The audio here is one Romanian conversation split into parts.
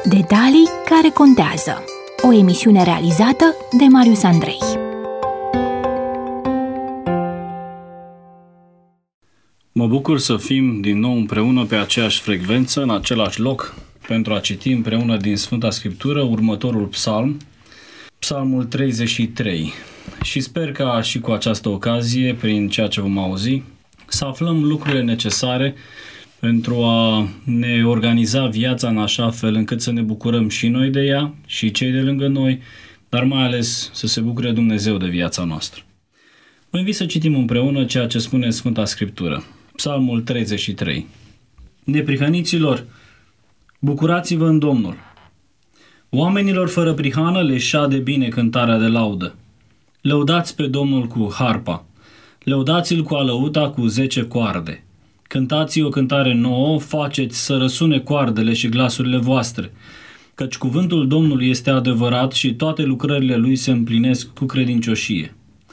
Detalii care contează. O emisiune realizată de Marius Andrei. Mă bucur să fim din nou împreună pe aceeași frecvență, în același loc, pentru a citi împreună din Sfânta Scriptură următorul psalm, psalmul 33. Și sper ca și cu această ocazie, prin ceea ce vom auzi, să aflăm lucrurile necesare pentru a ne organiza viața în așa fel încât să ne bucurăm și noi de ea și cei de lângă noi, dar mai ales să se bucure Dumnezeu de viața noastră. Vă invit să citim împreună ceea ce spune Sfânta Scriptură. Psalmul 33. Neprihăniților, bucurați-vă în Domnul. Oamenilor fără prihană le șade bine cântarea de laudă. Lăudați pe Domnul cu harpa. Lăudați-l cu alăuta cu 10 coarde. Cântați o cântare nouă, faceți să răsune coardele și glasurile voastre, căci cuvântul Domnului este adevărat și toate lucrările lui se împlinesc cu credincioșie.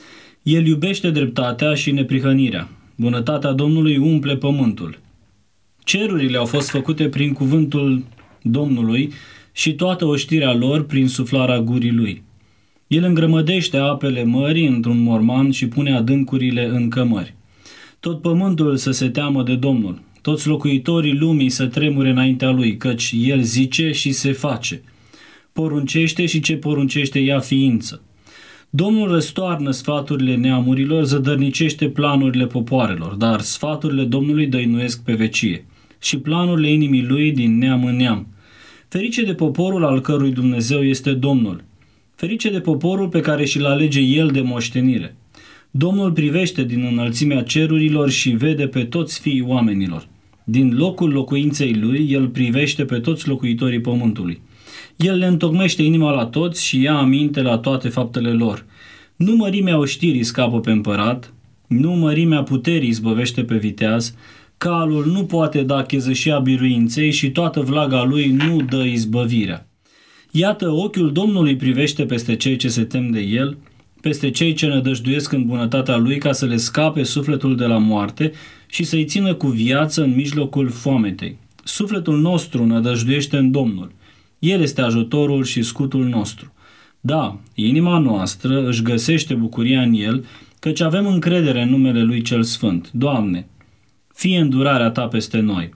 El iubește dreptatea și neprihănirea. Bunătatea Domnului umple pământul. Cerurile au fost făcute prin cuvântul Domnului și toată oștirea lor prin suflarea gurii lui. El îngrămădește apele mării într-un morman și pune adâncurile în cămări. Tot pământul să se teamă de Domnul, toți locuitorii lumii să tremure înaintea lui, căci el zice și se face. Poruncește și ce poruncește ia ființă. Domnul răstoarnă sfaturile neamurilor, zădărnicește planurile popoarelor, dar sfaturile Domnului dăinuiesc pe vecie și planurile inimii lui din neam în neam. Ferice de poporul al cărui Dumnezeu este Domnul. Ferice de poporul pe care și-l alege el de moștenire. Domnul privește din înălțimea cerurilor și vede pe toți fiii oamenilor. Din locul locuinței lui, el privește pe toți locuitorii pământului. El le întocmește inima la toți și ia aminte la toate faptele lor. Nu mărimea oștirii scapă pe împărat, nu mărimea puterii izbăvește pe viteaz, calul nu poate da chezășia biruinței și toată vlaga lui nu dă izbăvirea. Iată, ochiul Domnului privește peste cei ce se tem de el, peste cei ce nădăjduiesc în bunătatea lui ca să le scape sufletul de la moarte și să-i țină cu viață în mijlocul foametei. Sufletul nostru nădăjduiește în Domnul. El este ajutorul și scutul nostru. Da, inima noastră își găsește bucuria în el, căci avem încredere în numele lui cel sfânt. Doamne, fie îndurarea ta peste noi,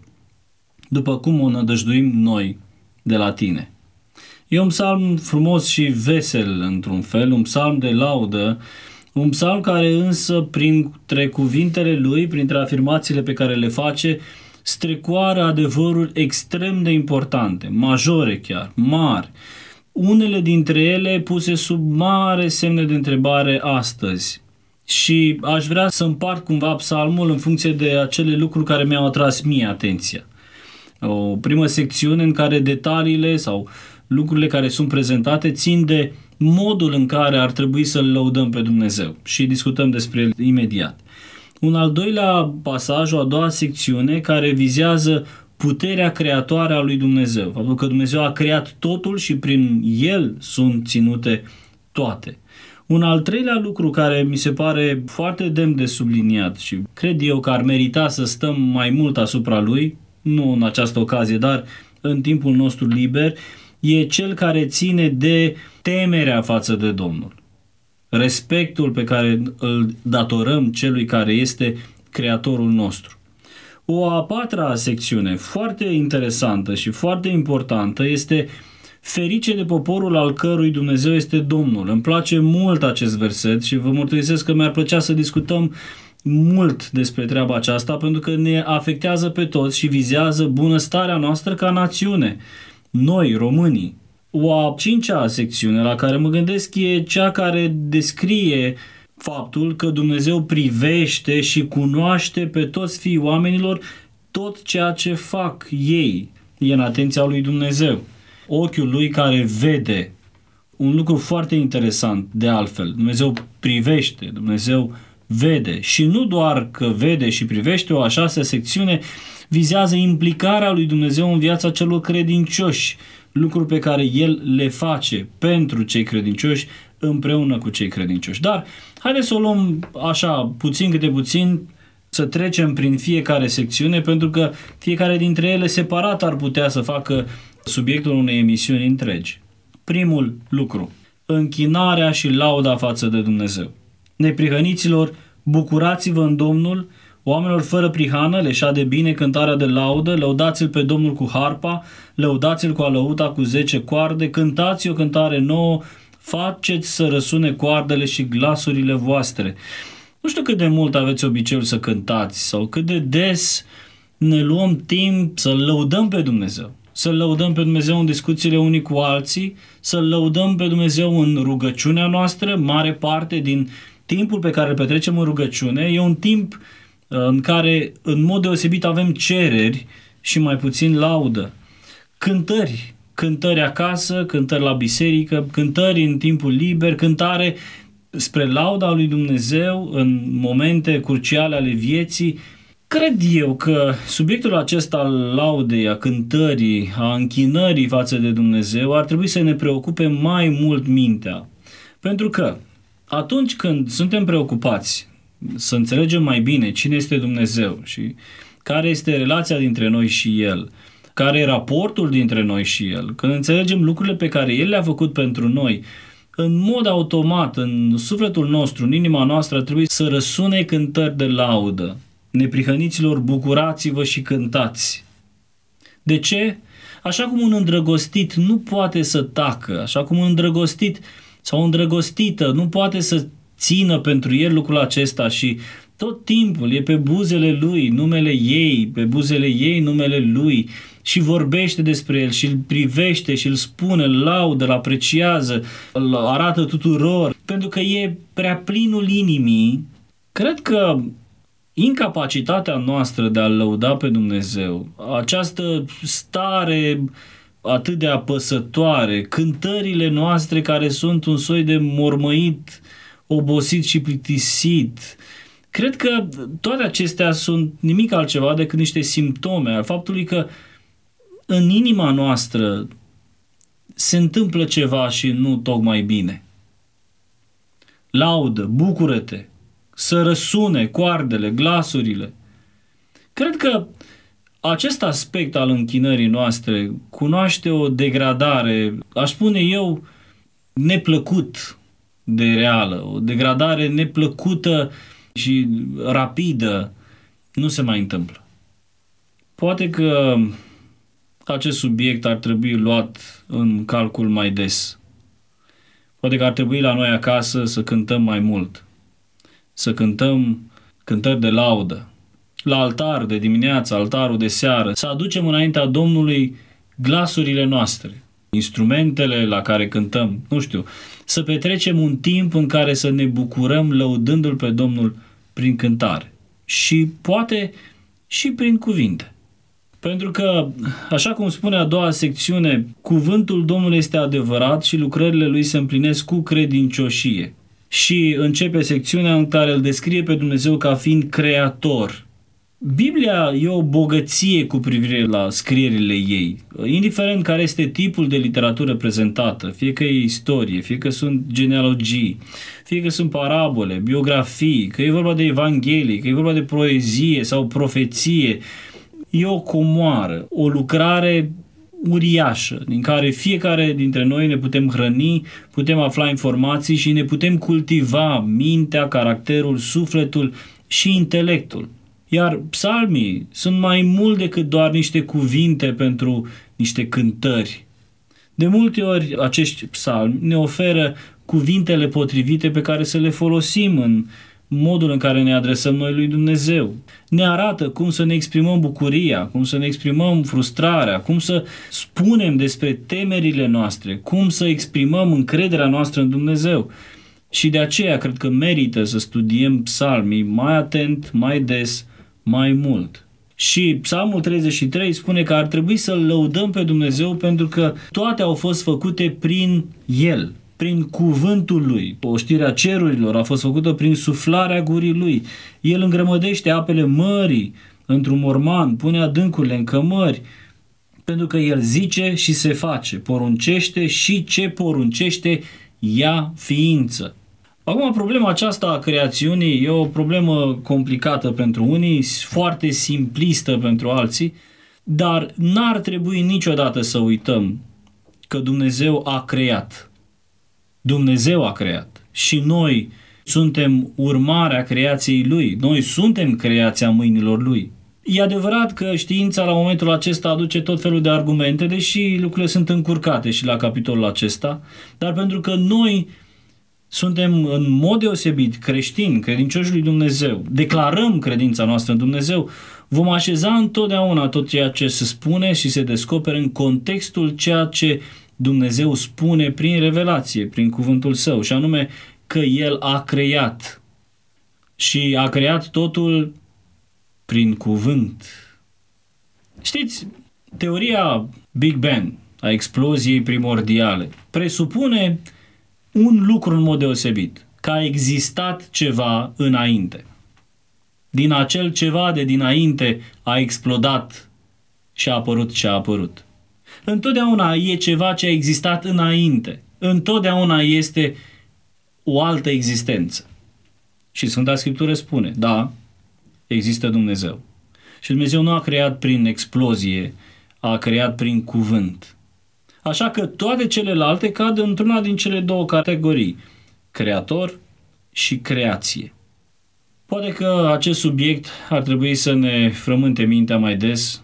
după cum o nădăjduim noi de la tine. E un psalm frumos și vesel într-un fel, un psalm de laudă, un psalm care însă printre cuvintele lui, printre afirmațiile pe care le face, strecoară adevăruri extrem de importante, majore chiar, mari, unele dintre ele puse sub mare semne de întrebare astăzi. Și aș vrea să împart cumva psalmul în funcție de acele lucruri care mi-au atras mie atenția. O primă secțiune în care detaliile sau lucrurile care sunt prezentate țin de modul în care ar trebui să-L lăudăm pe Dumnezeu și discutăm despre el imediat. Un al doilea pasaj, o a doua secțiune, care vizează puterea creatoare a lui Dumnezeu. Faptul că Dumnezeu a creat totul și prin El sunt ținute toate. Un al treilea lucru care mi se pare foarte demn de subliniat și cred eu că ar merita să stăm mai mult asupra lui, nu în această ocazie, dar în timpul nostru liber, e cel care ține de temerea față de Domnul. Respectul pe care îl datorăm celui care este creatorul nostru. O a patra secțiune, foarte interesantă și foarte importantă, este ferice de poporul al cărui Dumnezeu este Domnul. Îmi place mult acest verset și vă mărturisesc că mi-ar plăcea să discutăm mult despre treaba aceasta pentru că ne afectează pe toți și vizează bunăstarea noastră ca națiune. Noi, românii. O a cincea secțiune la care mă gândesc e cea care descrie faptul că Dumnezeu privește și cunoaște pe toți fiii oamenilor, tot ceea ce fac ei e în atenția lui Dumnezeu. Ochiul lui care vede. Un lucru foarte interesant de altfel. Dumnezeu privește, Dumnezeu vede și nu doar că vede și privește, o a șasea secțiune vizează implicarea lui Dumnezeu în viața celor credincioși, lucruri pe care El le face pentru cei credincioși împreună cu cei credincioși. Dar haideți să o luăm așa puțin câte puțin să trecem prin fiecare secțiune, pentru că fiecare dintre ele separat ar putea să facă subiectul unei emisiuni întregi. Primul lucru, închinarea și lauda față de Dumnezeu. Neprihăniților, bucurați-vă în Domnul, oamenilor fără prihană, le șade bine cântarea de laudă, lăudați-l pe Domnul cu harpa, lăudați-l cu alăuta cu 10 coarde, cântați o cântare nouă, faceți să răsune coardele și glasurile voastre. Nu știu cât de mult aveți obiceiul să cântați sau cât de des ne luăm timp să lăudăm pe Dumnezeu. Să lăudăm pe Dumnezeu în discuțiile unii cu alții, să lăudăm pe Dumnezeu în rugăciunea noastră. Mare parte din timpul pe care îl petrecem în rugăciune e un timp în care în mod deosebit avem cereri și mai puțin laudă. Cântări acasă, cântări la biserică, cântări în timpul liber, cântare spre lauda lui Dumnezeu în momente cruciale ale vieții. Cred eu că subiectul acesta al laudei, a cântării, a închinării față de Dumnezeu ar trebui să ne preocupe mai mult mintea. Pentru că atunci când suntem preocupați să înțelegem mai bine cine este Dumnezeu și care este relația dintre noi și El, care e raportul dintre noi și El, când înțelegem lucrurile pe care El le-a făcut pentru noi, în mod automat, în sufletul nostru, în inima noastră, ar trebui să răsune cântări de laudă. Neprihăniților, bucurați-vă și cântați. De ce? Așa cum un îndrăgostit nu poate să tacă, așa cum un îndrăgostit sau o îndrăgostită nu poate să țină pentru el lucrul acesta și tot timpul e pe buzele lui numele ei, pe buzele ei numele lui și vorbește despre el și îl privește și îl spune, îl laudă, îl apreciază, îl arată tuturor, pentru că e prea plinul inimii. Cred că incapacitatea noastră de a-L lăuda pe Dumnezeu, această stare atât de apăsătoare, cântările noastre care sunt un soi de mormăit, obosit și plictisit, cred că toate acestea sunt nimic altceva decât niște simptome al faptului că în inima noastră se întâmplă ceva și nu tocmai bine. Laudă, bucură-te, să răsune coardele, glasurile. Cred că acest aspect al închinării noastre cunoaște o degradare, aș spune eu, neplăcut de reală, o degradare neplăcută și rapidă, nu se mai întâmplă. Poate că acest subiect ar trebui luat în calcul mai des. Poate că ar trebui la noi acasă să cântăm mai mult, să cântăm cântări de laudă, la altar de dimineață, altarul de seară, să aducem înaintea Domnului glasurile noastre, instrumentele la care cântăm, nu știu, să petrecem un timp în care să ne bucurăm lăudându-L pe Domnul prin cântare și poate și prin cuvinte. Pentru că, așa cum spune a doua secțiune, cuvântul Domnului este adevărat și lucrările Lui se împlinesc cu credincioșie. Și începe secțiunea în care îl descrie pe Dumnezeu ca fiind creator. Biblia e o bogăție cu privire la scrierile ei, indiferent care este tipul de literatură prezentată, fie că e istorie, fie că sunt genealogii, fie că sunt parabole, biografii, că e vorba de evanghelii, că e vorba de poezie sau profeție. E o comoară, o lucrare uriașă, din care fiecare dintre noi ne putem hrăni, putem afla informații și ne putem cultiva mintea, caracterul, sufletul și intelectul. Iar psalmii sunt mai mult decât doar niște cuvinte pentru niște cântări. De multe ori acești psalmi ne oferă cuvintele potrivite pe care să le folosim în modul în care ne adresăm noi lui Dumnezeu. Ne arată cum să ne exprimăm bucuria, cum să ne exprimăm frustrarea, cum să spunem despre temerile noastre, cum să exprimăm încrederea noastră în Dumnezeu. Și de aceea cred că merită să studiem psalmii mai atent, mai des, mai mult. Și Psalmul 33 spune că ar trebui să-L lăudăm pe Dumnezeu pentru că toate au fost făcute prin El, prin cuvântul Lui. Oștirea cerurilor a fost făcută prin suflarea gurii Lui. El îngrămădește apele mării într-un morman, pune adâncurile în cămări, pentru că El zice și se face, poruncește și ce poruncește ia ființă. Acum, problema aceasta a creațiunii e o problemă complicată pentru unii, foarte simplistă pentru alții, dar n-ar trebui niciodată să uităm că Dumnezeu a creat. Dumnezeu a creat și noi suntem urmarea creației Lui. Noi suntem creația mâinilor Lui. E adevărat că știința la momentul acesta aduce tot felul de argumente, deși lucrurile sunt încurcate și la capitolul acesta, dar pentru că noi suntem în mod deosebit creștini, credincioși lui Dumnezeu, declarăm credința noastră în Dumnezeu, vom așeza întotdeauna tot ceea ce se spune și se descoperă în contextul ceea ce Dumnezeu spune prin revelație, prin cuvântul Său, și anume că El a creat. Și a creat totul prin cuvânt. Știți, teoria Big Bang, a exploziei primordiale, presupune un lucru în mod deosebit, că a existat ceva înainte. Din acel ceva de dinainte a explodat și a apărut ce a apărut. Întotdeauna e ceva ce a existat înainte. Întotdeauna este o altă existență. Și Sfânta Scriptură spune, da, există Dumnezeu. Și Dumnezeu nu a creat prin explozie, a creat prin cuvânt. Așa că toate celelalte cad într-una din cele două categorii, creator și creație. Poate că acest subiect ar trebui să ne frământe mintea mai des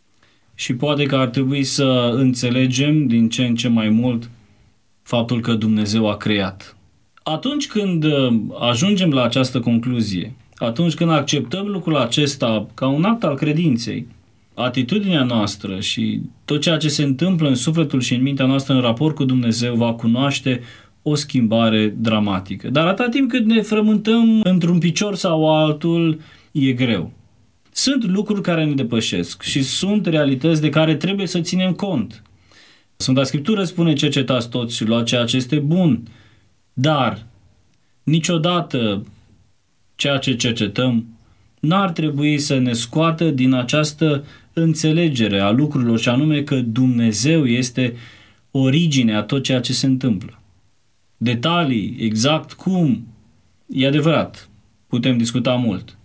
și poate că ar trebui să înțelegem din ce în ce mai mult faptul că Dumnezeu a creat. Atunci când ajungem la această concluzie, atunci când acceptăm lucrul acesta ca un act al credinței, atitudinea noastră și tot ceea ce se întâmplă în sufletul și în mintea noastră în raport cu Dumnezeu va cunoaște o schimbare dramatică. Dar atâta timp cât ne frământăm într-un picior sau altul, e greu. Sunt lucruri care ne depășesc și sunt realități de care trebuie să ținem cont. Sfânta Scriptură spune, cercetați toți și luați ceea ce este bun, dar niciodată ceea ce cercetăm n-ar trebui să ne scoată din această înțelegere a lucrurilor, și anume că Dumnezeu este originea a tot ceea ce se întâmplă. Detalii, exact cum, e adevărat, putem discuta mult.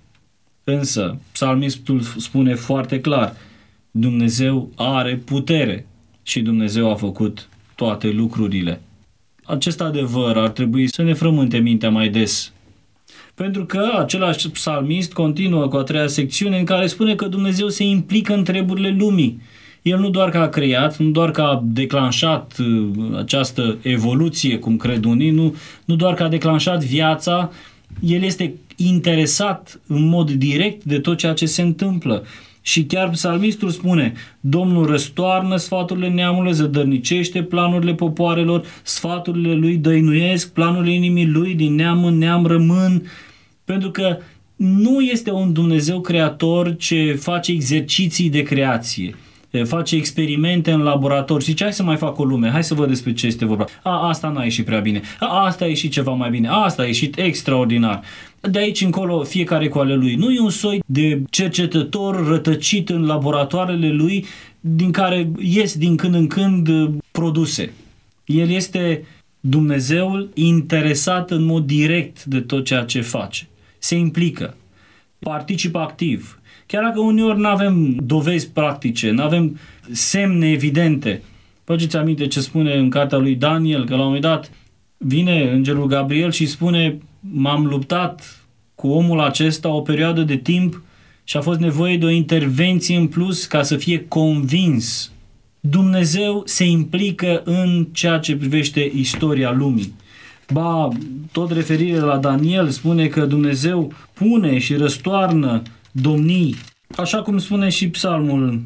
Însă, psalmistul spune foarte clar, Dumnezeu are putere și Dumnezeu a făcut toate lucrurile. Acest adevăr ar trebui să ne frământe mintea mai des. Pentru că același psalmist continuă cu a treia secțiune în care spune că Dumnezeu se implică în treburile lumii. El nu doar că a creat, nu doar că a declanșat această evoluție, cum cred unii, nu doar că a declanșat viața, El este interesat în mod direct de tot ceea ce se întâmplă. Și chiar psalmistul spune, Domnul răstoarnă sfaturile neamurilor, zădărnicește planurile popoarelor, sfaturile lui dăinuiesc, planurile inimii lui din neam în neam rămân, pentru că nu este un Dumnezeu creator ce face exerciții de creație, face experimente în laborator și zice, hai să mai fac o lume, hai să văd despre ce este vorba. Asta n-a ieșit prea bine, asta a ieșit ceva mai bine, asta a ieșit extraordinar. De aici încolo fiecare cu ale lui. Nu e un soi de cercetător rătăcit în laboratoarele lui din care ies din când în când produse. El este Dumnezeul interesat în mod direct de tot ceea ce face. Se implică, participă activ. Chiar dacă uneori nu avem dovezi practice, nu avem semne evidente. Faceți aminte ce spune în cartea lui Daniel, că la un moment dat vine îngerul Gabriel și spune, m-am luptat cu omul acesta o perioadă de timp și a fost nevoie de o intervenție în plus ca să fie convins. Dumnezeu se implică în ceea ce privește istoria lumii. Ba, tot referirea la Daniel spune că Dumnezeu pune și răstoarnă domnii, așa cum spune și Psalmul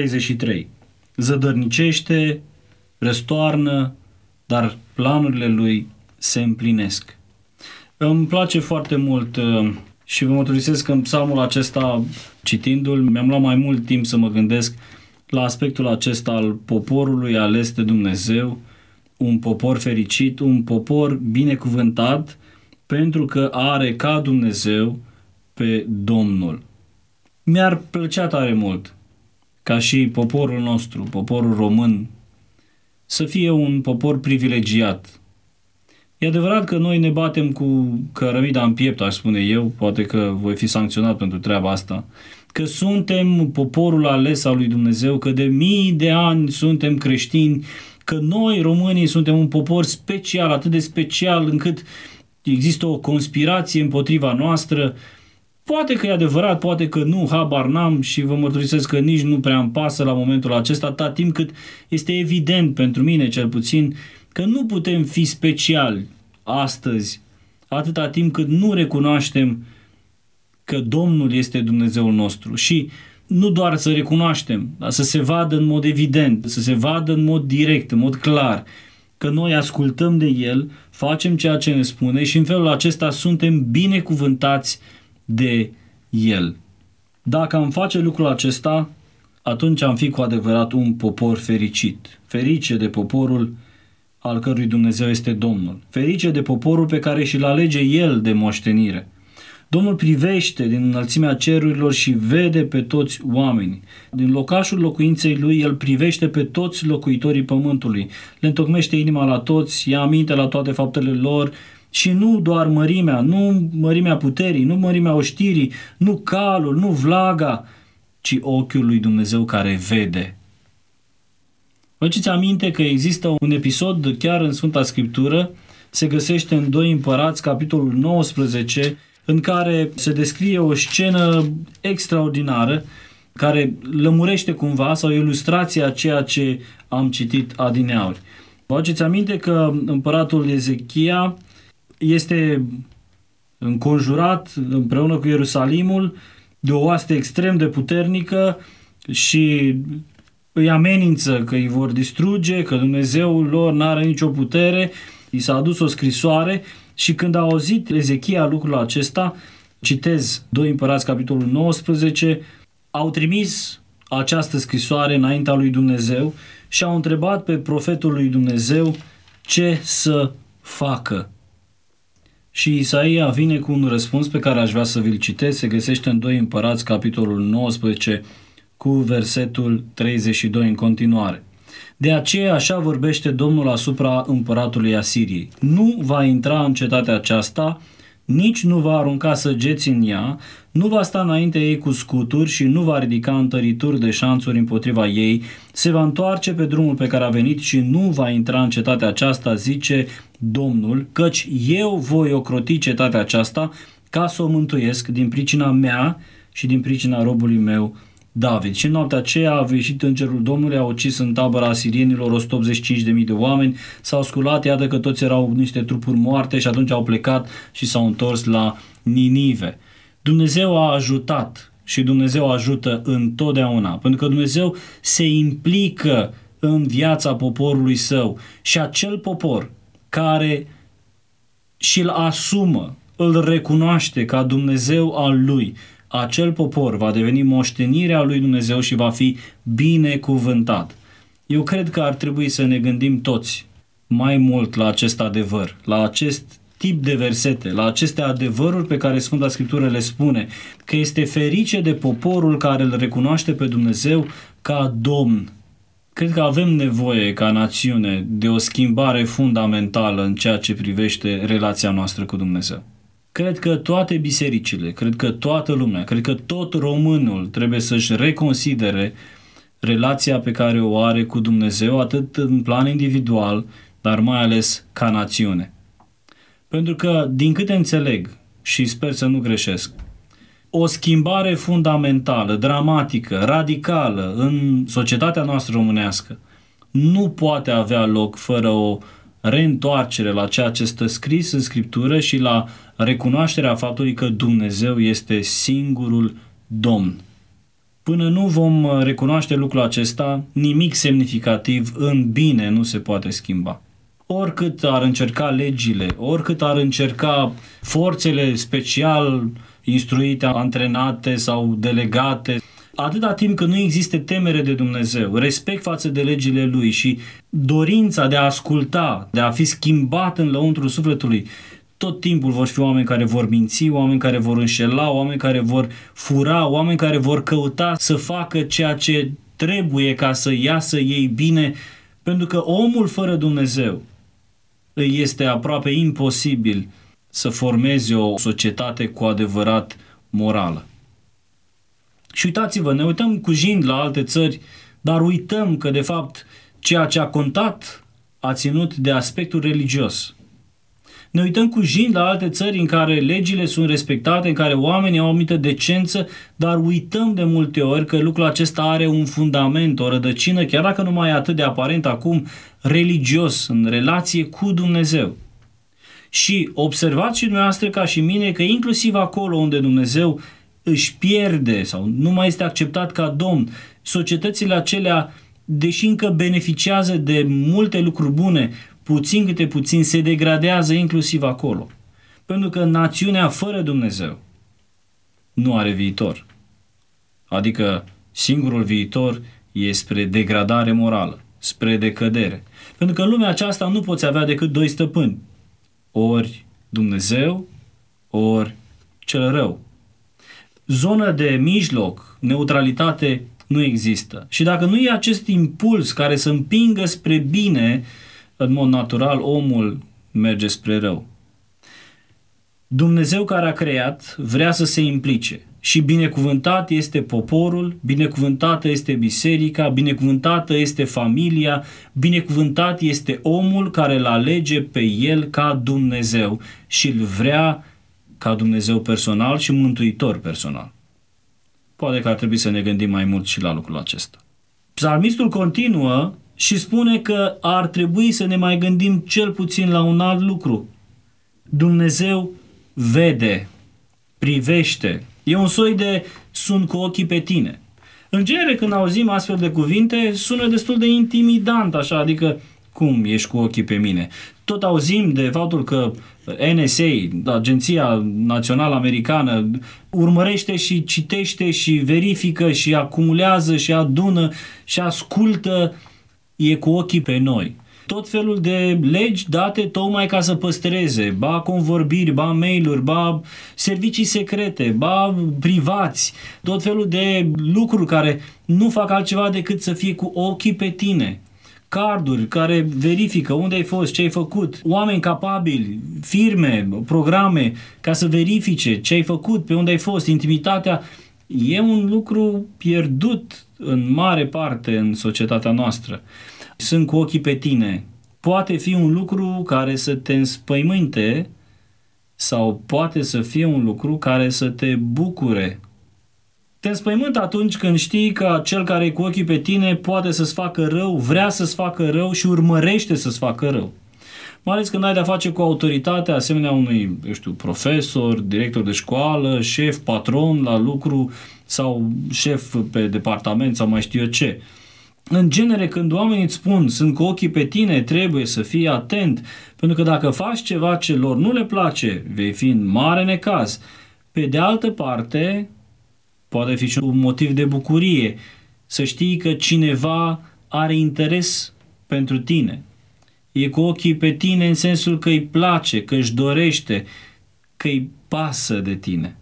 33. Zădărnicește, răstoarnă, dar planurile lui se împlinesc. Îmi place foarte mult și vă mărturisesc că în psalmul acesta, citindu-l, mi-am luat mai mult timp să mă gândesc la aspectul acesta al poporului ales de Dumnezeu, un popor fericit, un popor binecuvântat, pentru că are ca Dumnezeu pe Domnul. Mi-ar plăcea tare mult ca și poporul nostru, poporul român, să fie un popor privilegiat. E adevărat că noi ne batem cu cărămida în piept, aș spune eu, poate că voi fi sancționat pentru treaba asta, că suntem poporul ales al lui Dumnezeu, că de mii de ani suntem creștini, că noi, românii, suntem un popor special, atât de special încât există o conspirație împotriva noastră. Poate că e adevărat, poate că nu, habar n-am și vă mărturisesc că nici nu prea îmi pasă la momentul acesta, atâta timp cât este evident pentru mine, cel puțin, că nu putem fi speciali astăzi, atâta timp cât nu recunoaștem că Domnul este Dumnezeul nostru. Și nu doar să recunoaștem, dar să se vadă în mod evident, să se vadă în mod direct, în mod clar, că noi ascultăm de El, facem ceea ce ne spune și în felul acesta suntem binecuvântați de El. Dacă am face lucrul acesta, atunci am fi cu adevărat un popor fericit. Ferice de poporul al cărui Dumnezeu este Domnul. Ferice de poporul pe care și-l alege El de moștenire. Domnul privește din înălțimea cerurilor și vede pe toți oamenii. Din locașul locuinței Lui, El privește pe toți locuitorii pământului. Le întocmește inima la toți, ia aminte la toate faptele lor și nu doar mărimea, nu mărimea puterii, nu mărimea oștirii, nu calul, nu vlaga, ci ochiul lui Dumnezeu care vede. Vă aduceți aminte că există un episod chiar în Sfânta Scriptură, se găsește în 2 Împărați, capitolul 19, în care se descrie o scenă extraordinară care lămurește cumva sau ilustrația a ceea ce am citit adineauri. Vă aduceți aminte că împăratul Ezechia este înconjurat împreună cu Ierusalimul de o oaste extrem de puternică și îi amenință că îi vor distruge, că Dumnezeul lor n-are nicio putere. I s-a adus o scrisoare și când a auzit Ezechia lucrul acesta, citez 2 Împărați, capitolul 19, au trimis această scrisoare înaintea lui Dumnezeu și au întrebat pe profetul lui Dumnezeu ce să facă. Și Isaia vine cu un răspuns pe care aș vrea să vi-l citesc, se găsește în 2 Împărați, capitolul 19, cu versetul 32 în continuare. De aceea așa vorbește Domnul asupra împăratului Asiriei. Nu va intra în cetatea aceasta, nici nu va arunca săgeți în ea, nu va sta înainte ei cu scuturi și nu va ridica întărituri de șanțuri împotriva ei, se va întoarce pe drumul pe care a venit și nu va intra în cetatea aceasta, zice Domnul, căci eu voi ocroti cetatea aceasta ca să o mântuiesc din pricina mea și din pricina robului meu David. Și în noaptea aceea a ieșit îngerul Domnului, a ucis în tabăra asirienilor 185.000 de oameni, s-au sculat, iată că toți erau niște trupuri moarte și atunci au plecat și s-au întors la Ninive. Dumnezeu a ajutat și Dumnezeu ajută întotdeauna, pentru că Dumnezeu se implică în viața poporului său și acel popor care și-l asumă, îl recunoaște ca Dumnezeu al lui, acel popor va deveni moștenirea lui Dumnezeu și va fi binecuvântat. Eu cred că ar trebui să ne gândim toți mai mult la acest adevăr, la acest tip de versete, la aceste adevăruri pe care Sfânta Scriptură le spune, că este ferice de poporul care îl recunoaște pe Dumnezeu ca Domn. Cred că avem nevoie ca națiune de o schimbare fundamentală în ceea ce privește relația noastră cu Dumnezeu. Cred că toate bisericile, cred că toată lumea, cred că tot românul trebuie să-și reconsidere relația pe care o are cu Dumnezeu, atât în plan individual, dar mai ales ca națiune. Pentru că, din câte înțeleg, și sper să nu greșesc, o schimbare fundamentală, dramatică, radicală în societatea noastră românească nu poate avea loc fără o reîntoarcere la ceea ce stă scris în Scriptură și la recunoașterea faptului că Dumnezeu este singurul Domn. Până nu vom recunoaște lucrul acesta, nimic semnificativ în bine nu se poate schimba. Oricât ar încerca legile, oricât ar încerca forțele special instruite, antrenate sau delegate, atâta timp că nu există temere de Dumnezeu, respect față de legile Lui și dorința de a asculta, de a fi schimbat în lăuntrul sufletului, tot timpul vor fi oameni care vor minți, oameni care vor înșela, oameni care vor fura, oameni care vor căuta să facă ceea ce trebuie ca să iasă ei bine, pentru că omul fără Dumnezeu îi este aproape imposibil să formeze o societate cu adevărat morală. Și uitați-vă, ne uităm cu jind la alte țări, dar uităm că, de fapt, ceea ce a contat a ținut de aspectul religios. Ne uităm cu jind la alte țări în care legile sunt respectate, în care oamenii au o anumită decență, dar uităm de multe ori că lucrul acesta are un fundament, o rădăcină, chiar dacă nu mai e atât de aparent acum, religios, în relație cu Dumnezeu. Și observați și dumneavoastră ca și mine că inclusiv acolo unde Dumnezeu își pierde sau nu mai este acceptat ca Domn, societățile acelea, deși încă beneficiază de multe lucruri bune, puțin câte puțin se degradează inclusiv acolo. Pentru că națiunea fără Dumnezeu nu are viitor. Adică singurul viitor e spre degradare morală, spre decădere. Pentru că în lumea aceasta nu poți avea decât doi stăpâni. Ori Dumnezeu, ori cel rău. Zonă de mijloc, neutralitate, nu există. Și dacă nu e acest impuls care să împingă spre bine, în mod natural, omul merge spre rău. Dumnezeu care a creat vrea să se implice și binecuvântat este poporul, binecuvântată este biserica, binecuvântată este familia, binecuvântat este omul care îl alege pe el ca Dumnezeu și îl vrea ca Dumnezeu personal și mântuitor personal. Poate că ar trebui să ne gândim mai mult și la lucrul acesta. Psalmistul continuă și spune că ar trebui să ne mai gândim cel puțin la un alt lucru. Dumnezeu vede, privește. E un soi de sunt cu ochii pe tine. În genere, când auzim astfel de cuvinte, sună destul de intimidant, așa, adică cum ești cu ochii pe mine? Tot auzim de faptul că NSA, Agenția Națională Americană, urmărește și citește și verifică și acumulează și adună și ascultă, e cu ochii pe noi. Tot felul de legi date tocmai ca să păstreze, ba convorbiri, ba mail-uri, ba servicii secrete, ba privați, tot felul de lucruri care nu fac altceva decât să fie cu ochii pe tine. Carduri care verifică unde ai fost, ce ai făcut, oameni capabili, firme, programe ca să verifice ce ai făcut, pe unde ai fost, intimitatea. E un lucru pierdut în mare parte în societatea noastră. Sunt cu ochii pe tine. Poate fi un lucru care să te înspăimânte sau poate să fie un lucru care să te bucure. Te înspăimântă atunci când știi că cel care e cu ochii pe tine poate să-ți facă rău, vrea să-ți facă rău și urmărește să-ți facă rău. Mai ales când ai de-a face cu autoritatea asemenea unui, profesor, director de școală, șef, patron la lucru sau șef pe departament sau mai știu eu ce. În genere, când oamenii îți spun sunt cu ochii pe tine, trebuie să fii atent, pentru că dacă faci ceva ce lor nu le place, vei fi în mare necaz. Pe de altă parte, poate fi și un motiv de bucurie să știi că cineva are interes pentru tine. E cu ochii pe tine în sensul că îi place, că își dorește, că îi pasă de tine.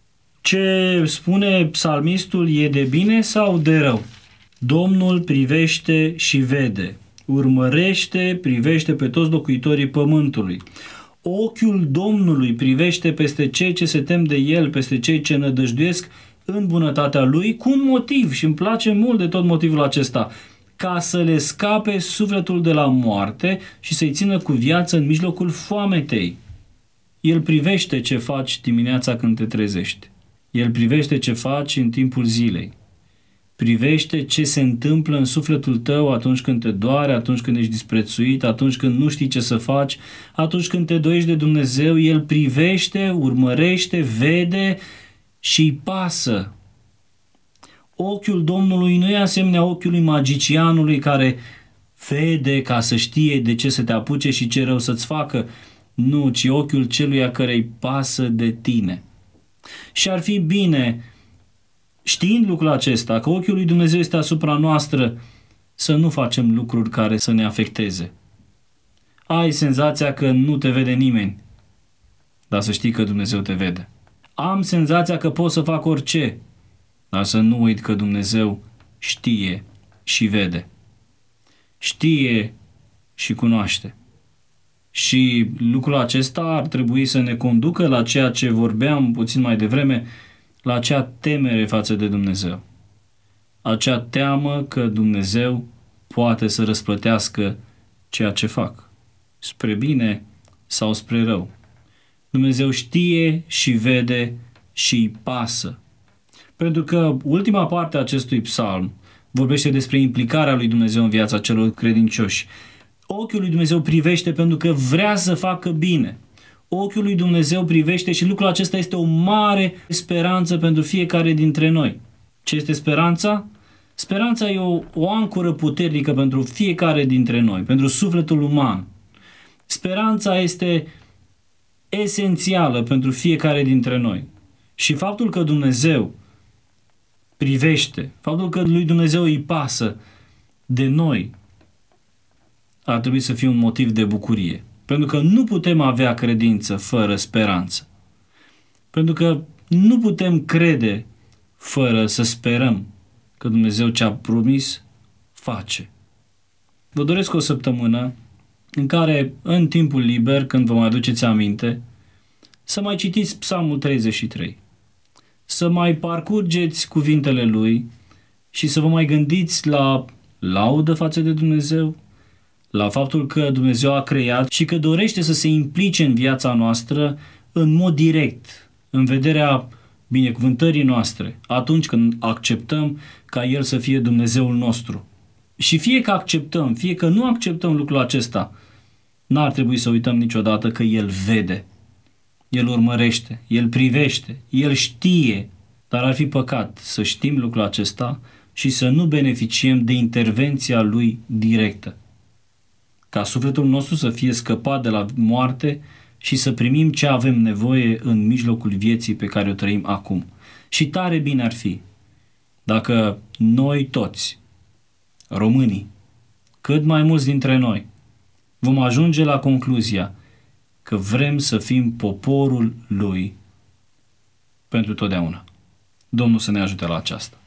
Ce spune psalmistul e de bine sau de rău? Domnul privește și vede, urmărește, privește pe toți locuitorii pământului. Ochiul Domnului privește peste cei ce se tem de El, peste cei ce nădăjduiesc în bunătatea Lui, cu un motiv, și îmi place mult de tot motivul acesta, ca să le scape sufletul de la moarte și să-i țină cu viață în mijlocul foametei. El privește ce faci dimineața când te trezești. El privește ce faci în timpul zilei. Privește ce se întâmplă în sufletul tău atunci când te doare, atunci când ești disprețuit, atunci când nu știi ce să faci, atunci când te doiești de Dumnezeu. El privește, urmărește, vede și îi pasă. Ochiul Domnului nu e asemenea ochiului magicianului care vede ca să știe de ce să te apuce și ce rău să-ți facă. Nu, ci ochiul celuia care îi pasă de tine. Și ar fi bine, știind lucrul acesta, că ochiul lui Dumnezeu este asupra noastră, să nu facem lucruri care să ne afecteze. Ai senzația că nu te vede nimeni, dar să știi că Dumnezeu te vede. Am senzația că pot să fac orice, dar să nu uit că Dumnezeu știe și vede. Știe și cunoaște. Și lucrul acesta ar trebui să ne conducă la ceea ce vorbeam puțin mai devreme, la acea temere față de Dumnezeu. Acea teamă că Dumnezeu poate să răsplătească ceea ce fac, spre bine sau spre rău. Dumnezeu știe și vede și îi pasă. Pentru că ultima parte a acestui psalm vorbește despre implicarea lui Dumnezeu în viața celor credincioși. Ochiul lui Dumnezeu privește pentru că vrea să facă bine. Ochiul lui Dumnezeu privește și lucrul acesta este o mare speranță pentru fiecare dintre noi. Ce este speranța? Speranța e o ancoră puternică pentru fiecare dintre noi, pentru sufletul uman. Speranța este esențială pentru fiecare dintre noi. Și faptul că Dumnezeu privește, faptul că lui Dumnezeu îi pasă de noi, ar trebui să fie un motiv de bucurie. Pentru că nu putem avea credință fără speranță. Pentru că nu putem crede fără să sperăm că Dumnezeu ce-a promis face. Vă doresc o săptămână în care, în timpul liber, când vă mai aduceți aminte, să mai citiți Psalmul 33, să mai parcurgeți cuvintele lui și să vă mai gândiți la laudă față de Dumnezeu, la faptul că Dumnezeu a creat și că dorește să se implice în viața noastră în mod direct, în vederea binecuvântării noastre, atunci când acceptăm ca El să fie Dumnezeul nostru. Și fie că acceptăm, fie că nu acceptăm lucrul acesta, n-ar trebui să uităm niciodată că El vede, El urmărește, El privește, El știe, dar ar fi păcat să știm lucrul acesta și să nu beneficiem de intervenția Lui directă. Ca sufletul nostru să fie scăpat de la moarte și să primim ce avem nevoie în mijlocul vieții pe care o trăim acum. Și tare bine ar fi dacă noi toți, românii, cât mai mulți dintre noi, vom ajunge la concluzia că vrem să fim poporul Lui pentru totdeauna. Domnul să ne ajute la aceasta.